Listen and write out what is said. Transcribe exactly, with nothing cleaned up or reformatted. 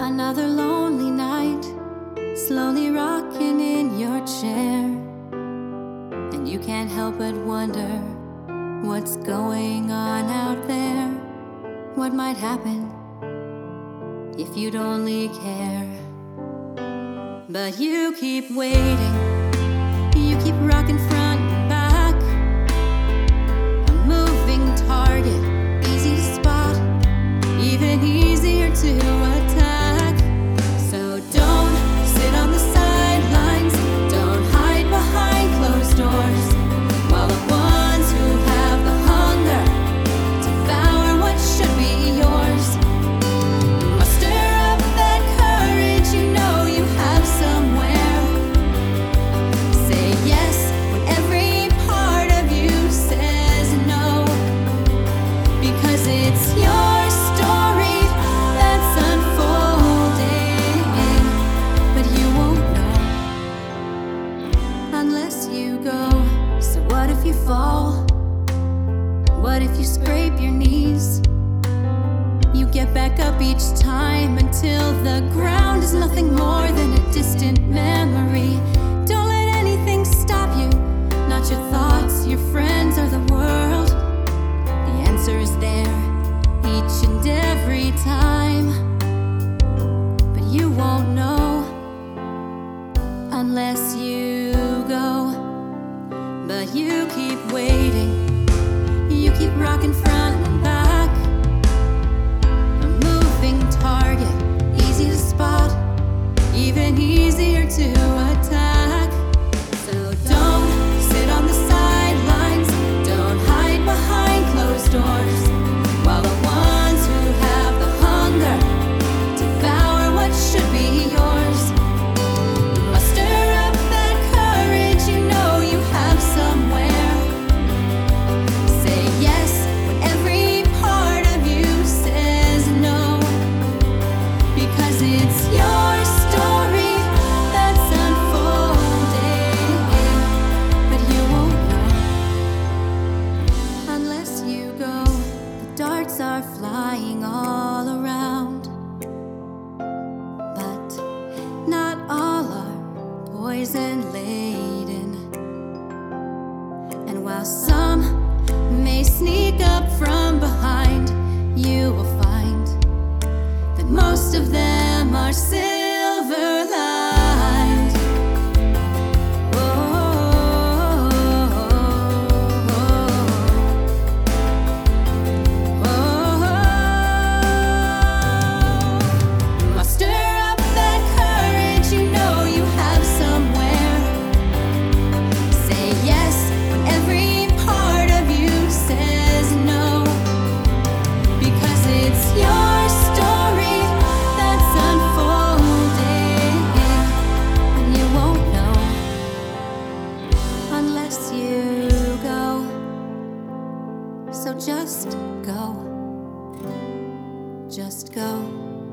Another lonely night, slowly rocking in your chair, and you can't help but wonder what's going on out there. What might happen if you'd only care? But you keep waiting, you keep rocking front and back, a moving target, easy to spot, even easier to attack. So don't sit on the sidelines, don't hide behind closed doors, while the ones who have the hunger devour what should be yours. Muster up that courage you know you have somewhere. Say yes when every part of you says no, because it's your story that's unfolding, but you won't know unless you go. So what if you fall? What if you scrape your knees? You get back up each time until the ground is nothing more than a distant memory. Don't let anything stop you, not your thoughts, your friends, or the world. The answer is there each and every time, but you won't know unless you go. But you keep waiting, you keep rocking front and back, a moving target, easy to spot, even easier to attack. So don't sit on the sidelines, don't hide behind closed doors, while the ones who have the hunger devour what should be yours. Muster up that courage you know you have somewhere. Say yes when every part of you says no, because it's your story that's unfolding, but you won't know unless you go. The darts are flying all around, but not all are poison laden. And while some may sneak up from behind, you will find that most of them are silver lined. Muster up that courage you know you have somewhere. Say yes when every part of you says no, because it's your story that's unfolding, and you won't know unless you go. So just go, just go.